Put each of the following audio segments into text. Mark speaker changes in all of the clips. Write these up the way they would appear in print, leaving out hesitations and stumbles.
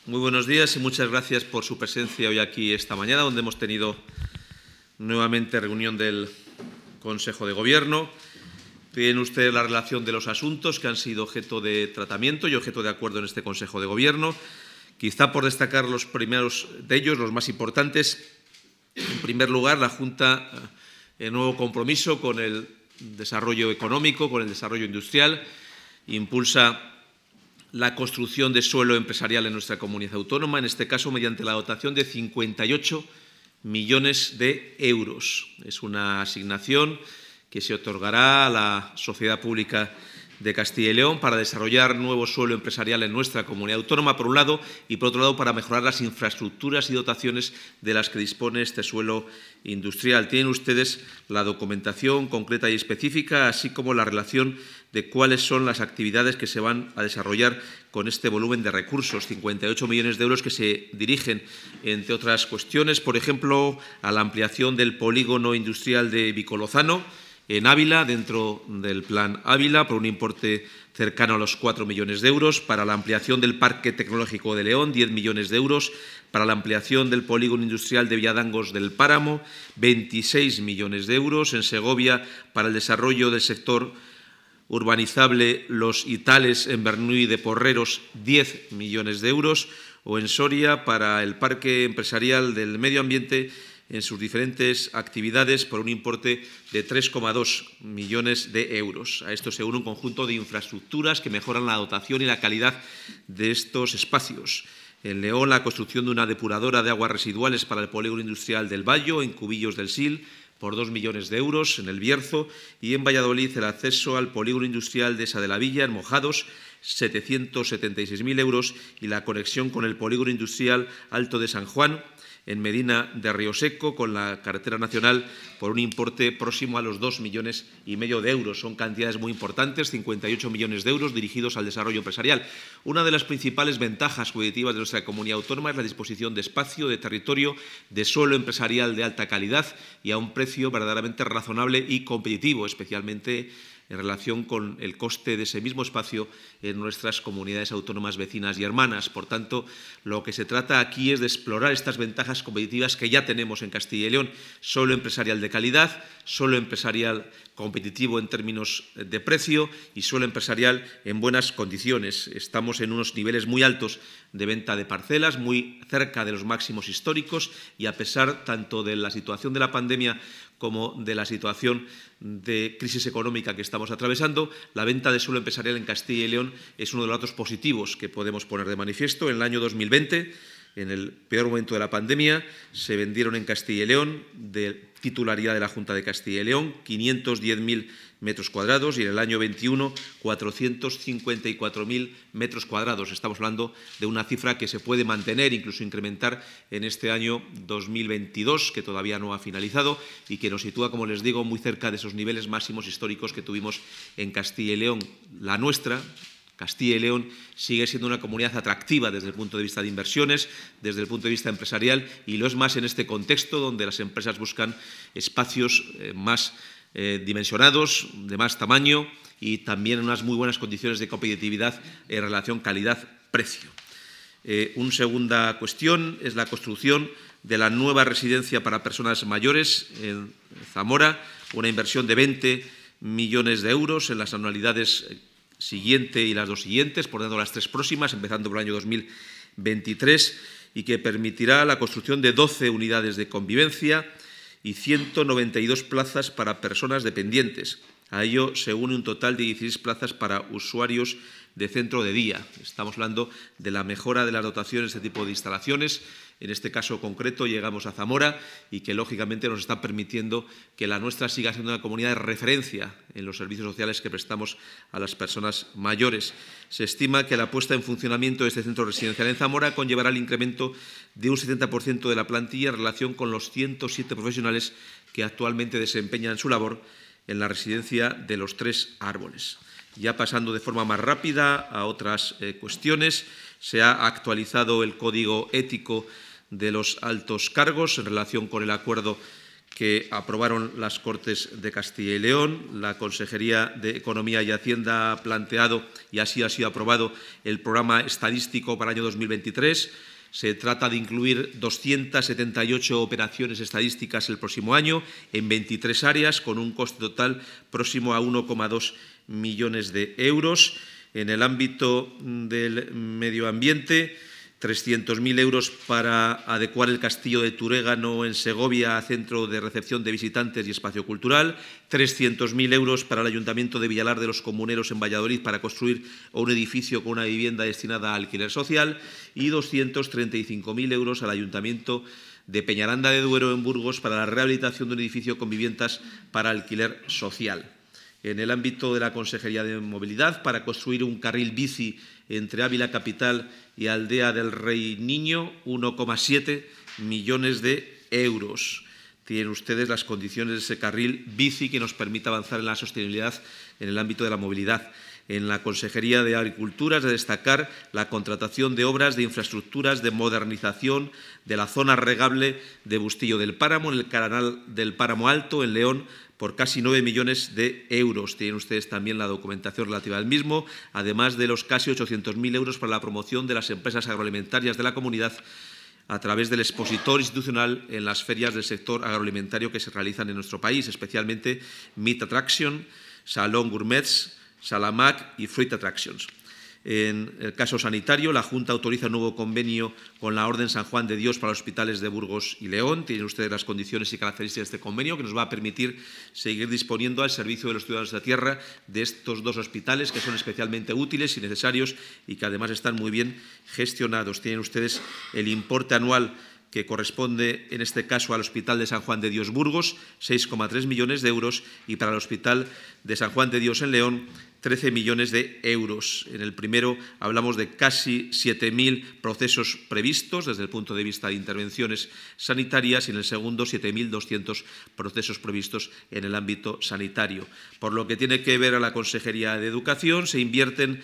Speaker 1: Muy buenos días y muchas gracias por su presencia hoy aquí esta mañana, donde hemos tenido nuevamente reunión del Consejo de Gobierno. Tienen ustedes la relación de los asuntos que han sido objeto de tratamiento y objeto de acuerdo en este Consejo de Gobierno. Quizá por destacar los primeros de ellos, los más importantes. En primer lugar, la Junta, el nuevo compromiso con el desarrollo económico, con el desarrollo industrial, impulsa la construcción de suelo empresarial en nuestra comunidad autónoma, en este caso mediante la dotación de 58 millones de euros. Es una asignación que se otorgará a la Sociedad Pública de Castilla y León para desarrollar nuevo suelo empresarial en nuestra comunidad autónoma, por un lado, y por otro lado, para mejorar las infraestructuras y dotaciones de las que dispone este suelo industrial. Tienen ustedes la documentación concreta y específica, así como la relación de cuáles son las actividades que se van a desarrollar con este volumen de recursos, 58 millones de euros que se dirigen, entre otras cuestiones, por ejemplo, a la ampliación del polígono industrial de Vicolozano, en Ávila, dentro del Plan Ávila, por un importe cercano a los 4 millones de euros, para la ampliación del Parque Tecnológico de León, 10 millones de euros, para la ampliación del polígono industrial de Villadangos del Páramo, 26 millones de euros, en Segovia, para el desarrollo del sector urbanizable Los Itales en Bernuy de Porreros, 10 millones de euros, o en Soria, para el Parque Empresarial del Medio Ambiente en sus diferentes actividades por un importe de 3,2 millones de euros. A esto se une un conjunto de infraestructuras que mejoran la dotación y la calidad de estos espacios. En León, la construcción de una depuradora de aguas residuales para el polígono industrial del Bayo, en Cubillos del Sil, por 2 millones de euros, en El Bierzo, y en Valladolid el acceso al polígono industrial de Sa de la Villa, en Mojados, 776.000 euros, y la conexión con el polígono industrial Alto de San Juan, en Medina de Rioseco, con la carretera nacional, por un importe próximo a los 2,5 millones de euros. Son cantidades muy importantes, 58 millones de euros dirigidos al desarrollo empresarial. Una de las principales ventajas competitivas de nuestra comunidad autónoma es la disposición de espacio, de territorio, de suelo empresarial de alta calidad y a un precio verdaderamente razonable y competitivo, especialmente en relación con el coste de ese mismo espacio en nuestras comunidades autónomas vecinas y hermanas. Por tanto, lo que se trata aquí es de explorar estas ventajas competitivas que ya tenemos en Castilla y León: suelo empresarial de calidad, suelo empresarial competitivo en términos de precio y suelo empresarial en buenas condiciones. Estamos en unos niveles muy altos de venta de parcelas, muy cerca de los máximos históricos, y a pesar tanto de la situación de la pandemia como de la situación de crisis económica que estamos atravesando, la venta de suelo empresarial en Castilla y León es uno de los datos positivos que podemos poner de manifiesto. En el año 2020, en el peor momento de la pandemia, se vendieron en Castilla y León, de titularidad de la Junta de Castilla y León, 510.000 metros cuadrados, y en el año 21, 454.000 metros cuadrados. Estamos hablando de una cifra que se puede mantener, incluso incrementar en este año 2022, que todavía no ha finalizado y que nos sitúa, como les digo, muy cerca de esos niveles máximos históricos que tuvimos en Castilla y León. La nuestra, Castilla y León, sigue siendo una comunidad atractiva desde el punto de vista de inversiones, desde el punto de vista empresarial, y lo es más en este contexto donde las empresas buscan espacios más dimensionados, de más tamaño, y también en unas muy buenas condiciones de competitividad en relación calidad-precio. Una segunda cuestión es la construcción de la nueva residencia para personas mayores en Zamora, una inversión de 20 millones de euros en las anualidades siguiente y las dos siguientes, por tanto las tres próximas, empezando por el año 2023, y que permitirá la construcción de 12 unidades de convivencia y 192 plazas para personas dependientes. A ello se une un total de 16 plazas para usuarios de centro de día. Estamos hablando de la mejora de las dotaciones de este tipo de instalaciones. En este caso concreto llegamos a Zamora, y que lógicamente nos está permitiendo que la nuestra siga siendo una comunidad de referencia en los servicios sociales que prestamos a las personas mayores. Se estima que la puesta en funcionamiento de este centro residencial en Zamora conllevará el incremento de un 70% de la plantilla en relación con los 107 profesionales que actualmente desempeñan su labor en la residencia de Los Tres Árboles. Ya pasando de forma más rápida a otras cuestiones, se ha actualizado el Código Ético de los Altos Cargos en relación con el acuerdo que aprobaron las Cortes de Castilla y León. La Consejería de Economía y Hacienda ha planteado, y así ha sido aprobado, el programa estadístico para el año 2023. Se trata de incluir 278 operaciones estadísticas el próximo año en 23 áreas, con un coste total próximo a 1,2 millones de euros. En el ámbito del medio ambiente, 300.000 euros para adecuar el Castillo de Turégano en Segovia a centro de recepción de visitantes y espacio cultural, 300.000 euros para el Ayuntamiento de Villalar de los Comuneros en Valladolid para construir un edificio con una vivienda destinada a alquiler social y 235.000 euros al Ayuntamiento de Peñaranda de Duero en Burgos para la rehabilitación de un edificio con viviendas para alquiler social. En el ámbito de la Consejería de Movilidad, para construir un carril bici entre Ávila Capital y Aldea del Rey Niño, 1,7 millones de euros. Tienen ustedes las condiciones de ese carril bici que nos permita avanzar en la sostenibilidad en el ámbito de la movilidad. En la Consejería de Agricultura es de destacar la contratación de obras de infraestructuras de modernización de la zona regable de Bustillo del Páramo, en el canal del Páramo Alto, en León, por casi 9 millones de euros. Tienen ustedes también la documentación relativa al mismo, además de los casi 800.000 euros para la promoción de las empresas agroalimentarias de la comunidad a través del expositor institucional en las ferias del sector agroalimentario que se realizan en nuestro país, especialmente Meat Attraction, Salón Gourmets, Salamac y Fruit Attractions. En el caso sanitario, la Junta autoriza un nuevo convenio con la Orden San Juan de Dios para los hospitales de Burgos y León. Tienen ustedes las condiciones y características de este convenio que nos va a permitir seguir disponiendo al servicio de los ciudadanos de la tierra de estos dos hospitales que son especialmente útiles y necesarios y que además están muy bien gestionados. Tienen ustedes el importe anual que corresponde en este caso al Hospital de San Juan de Dios Burgos, 6,3 millones de euros, y para el Hospital de San Juan de Dios en León, 13 millones de euros. En el primero hablamos de casi 7.000 procesos previstos desde el punto de vista de intervenciones sanitarias y en el segundo 7.200 procesos previstos en el ámbito sanitario. Por lo que tiene que ver a la Consejería de Educación, se invierten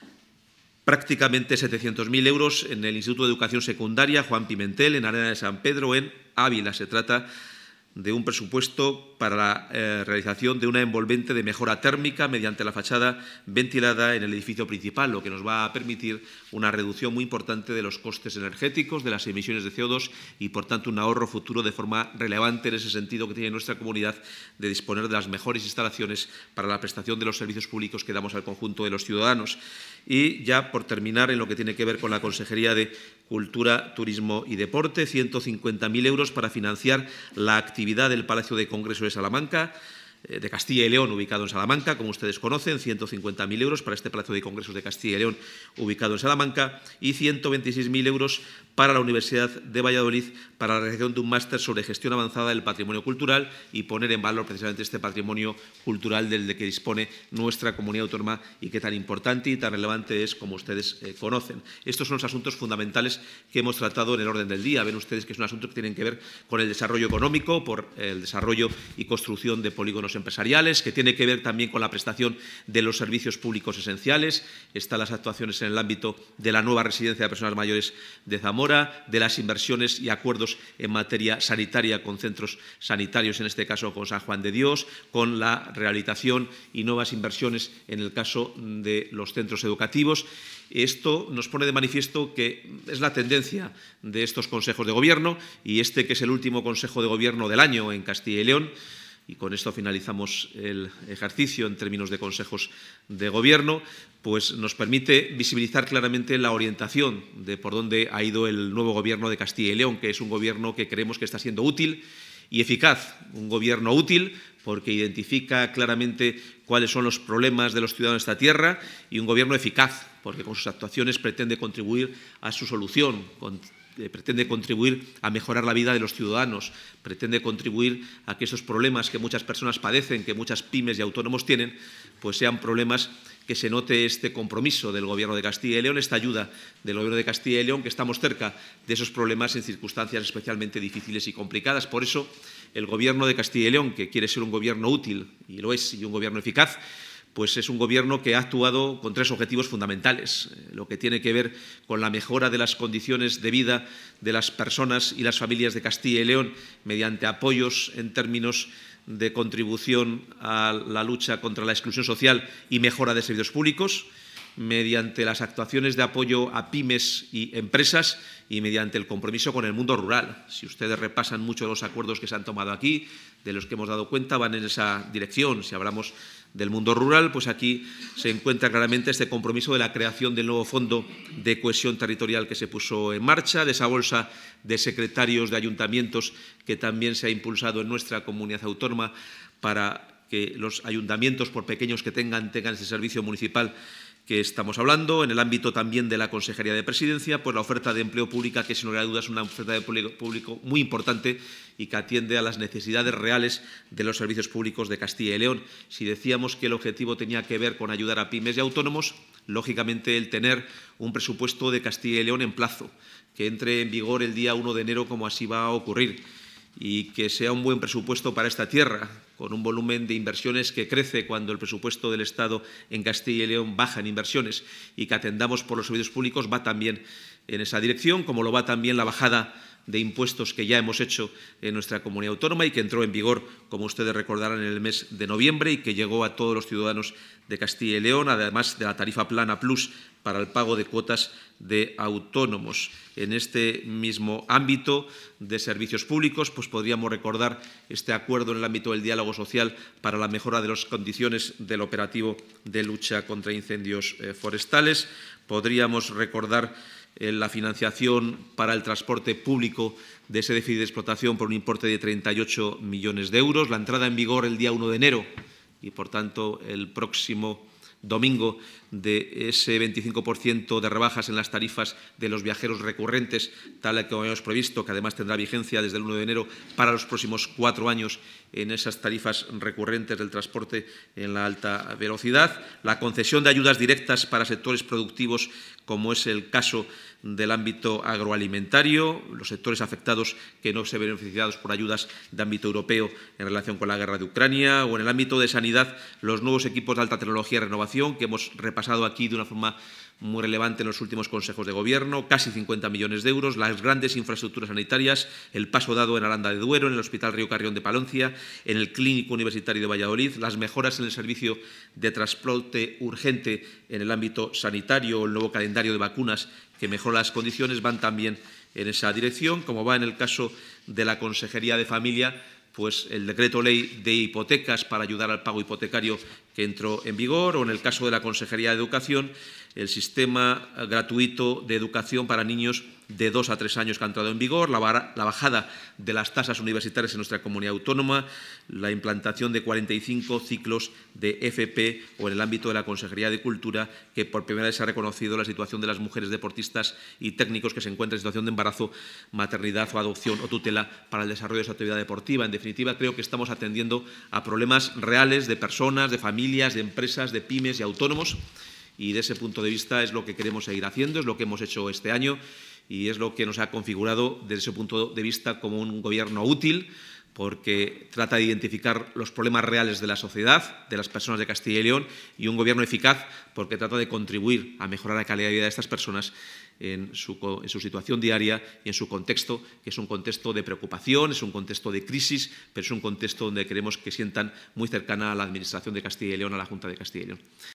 Speaker 1: prácticamente 700.000 euros en el Instituto de Educación Secundaria Juan Pimentel, en Arena de San Pedro, en Ávila. Se trata de un presupuesto para la realización de una envolvente de mejora térmica mediante la fachada ventilada en el edificio principal, lo que nos va a permitir una reducción muy importante de los costes energéticos, de las emisiones de CO2 y, por tanto, un ahorro futuro de forma relevante en ese sentido que tiene nuestra comunidad de disponer de las mejores instalaciones para la prestación de los servicios públicos que damos al conjunto de los ciudadanos. Y ya, por terminar, en lo que tiene que ver con la Consejería de Cultura, Turismo y Deporte, 150.000 euros para financiar la actividad del Palacio de Congreso de Salamanca, de Castilla y León, ubicado en Salamanca, como ustedes conocen, 150.000 euros para este Palacio de Congresos de Castilla y León, ubicado en Salamanca, y 126.000 euros para la Universidad de Valladolid para la realización de un máster sobre gestión avanzada del patrimonio cultural y poner en valor precisamente este patrimonio cultural del que dispone nuestra comunidad autónoma y que tan importante y tan relevante es como ustedes conocen. Estos son los asuntos fundamentales que hemos tratado en el orden del día. Ven ustedes que es un asunto que tiene que ver con el desarrollo económico, por el desarrollo y construcción de polígonos empresariales, que tiene que ver también con la prestación de los servicios públicos esenciales. Están las actuaciones en el ámbito de la nueva residencia de personas mayores de Zamora, de las inversiones y acuerdos en materia sanitaria con centros sanitarios, en este caso con San Juan de Dios, con la rehabilitación y nuevas inversiones en el caso de los centros educativos. Esto nos pone de manifiesto que es la tendencia de estos consejos de gobierno y este que es el último consejo de gobierno del año en Castilla y León. Y con esto finalizamos el ejercicio en términos de consejos de gobierno, pues nos permite visibilizar claramente la orientación de por dónde ha ido el nuevo gobierno de Castilla y León, que es un gobierno que creemos que está siendo útil y eficaz, un gobierno útil porque identifica claramente cuáles son los problemas de los ciudadanos de esta tierra y un gobierno eficaz porque con sus actuaciones pretende contribuir a su solución, pretende contribuir a mejorar la vida de los ciudadanos, pretende contribuir a que esos problemas que muchas personas padecen, que muchas pymes y autónomos tienen, pues sean problemas que se note este compromiso del Gobierno de Castilla y León, esta ayuda del Gobierno de Castilla y León, que estamos cerca de esos problemas en circunstancias especialmente difíciles y complicadas. Por eso, el Gobierno de Castilla y León, que quiere ser un gobierno útil, y lo es, y un gobierno eficaz, pues es un Gobierno que ha actuado con tres objetivos fundamentales. Lo que tiene que ver con la mejora de las condiciones de vida de las personas y las familias de Castilla y León mediante apoyos en términos de contribución a la lucha contra la exclusión social y mejora de servicios públicos, mediante las actuaciones de apoyo a pymes y empresas y mediante el compromiso con el mundo rural. Si ustedes repasan mucho los acuerdos que se han tomado aquí, de los que hemos dado cuenta, van en esa dirección. Si hablamos del mundo rural, pues aquí se encuentra claramente este compromiso de la creación del nuevo Fondo de Cohesión Territorial que se puso en marcha, de esa bolsa de secretarios de ayuntamientos que también se ha impulsado en nuestra comunidad autónoma para que los ayuntamientos, por pequeños que tengan ese servicio municipal que estamos hablando. En el ámbito también de la Consejería de Presidencia, pues la oferta de empleo pública, que sin lugar a dudas es una oferta de empleo público muy importante y que atiende a las necesidades reales de los servicios públicos de Castilla y León. Si decíamos que el objetivo tenía que ver con ayudar a pymes y autónomos, lógicamente el tener un presupuesto de Castilla y León en plazo, que entre en vigor el día 1 de enero, como así va a ocurrir, y que sea un buen presupuesto para esta tierra, con un volumen de inversiones que crece cuando el presupuesto del Estado en Castilla y León baja en inversiones, y que atendamos por los servicios públicos, va también en esa dirección, como lo va también la bajada de impuestos que ya hemos hecho en nuestra comunidad autónoma y que entró en vigor, como ustedes recordarán, en el mes de noviembre y que llegó a todos los ciudadanos de Castilla y León, además de la tarifa plana plus para el pago de cuotas de autónomos. En este mismo ámbito de servicios públicos, pues podríamos recordar este acuerdo en el ámbito del diálogo social para la mejora de las condiciones del operativo de lucha contra incendios forestales. Podríamos recordar la financiación para el transporte público de ese déficit de explotación por un importe de 38 millones de euros, la entrada en vigor el día 1 de enero y, por tanto, el próximo domingo de ese 25% de rebajas en las tarifas de los viajeros recurrentes, tal y como habíamos previsto, que además tendrá vigencia desde el 1 de enero para los próximos 4 años en esas tarifas recurrentes del transporte en la alta velocidad, la concesión de ayudas directas para sectores productivos, como es el caso del ámbito agroalimentario, los sectores afectados que no se ven beneficiados por ayudas de ámbito europeo en relación con la guerra de Ucrania, o en el ámbito de sanidad, los nuevos equipos de alta tecnología y renovación, que hemos repasado aquí de una forma muy relevante en los últimos consejos de gobierno, casi 50 millones de euros, las grandes infraestructuras sanitarias, el paso dado en Aranda de Duero, en el Hospital Río Carrión de Palencia, en el Clínico Universitario de Valladolid, las mejoras en el servicio de transporte urgente en el ámbito sanitario, el nuevo calendario de vacunas que mejora las condiciones, van también en esa dirección, como va en el caso de la Consejería de Familia, pues el decreto ley de hipotecas para ayudar al pago hipotecario que entró en vigor, o en el caso de la Consejería de Educación, el sistema gratuito de educación para niños de 2 a 3 años que ha entrado en vigor, la bajada de las tasas universitarias en nuestra comunidad autónoma, la implantación de 45 ciclos de FP, o en el ámbito de la Consejería de Cultura, que por primera vez se ha reconocido la situación de las mujeres deportistas y técnicos que se encuentran en situación de embarazo, maternidad o adopción o tutela para el desarrollo de su actividad deportiva. En definitiva, creo que estamos atendiendo a problemas reales de personas, de familias, de empresas, de pymes y autónomos, y de ese punto de vista es lo que queremos seguir haciendo, es lo que hemos hecho este año y es lo que nos ha configurado desde ese punto de vista como un Gobierno útil, porque trata de identificar los problemas reales de la sociedad, de las personas de Castilla y León, y un Gobierno eficaz porque trata de contribuir a mejorar la calidad de vida de estas personas en su situación diaria y en su contexto, que es un contexto de preocupación, es un contexto de crisis, pero es un contexto donde queremos que sientan muy cercana a la Administración de Castilla y León, a la Junta de Castilla y León.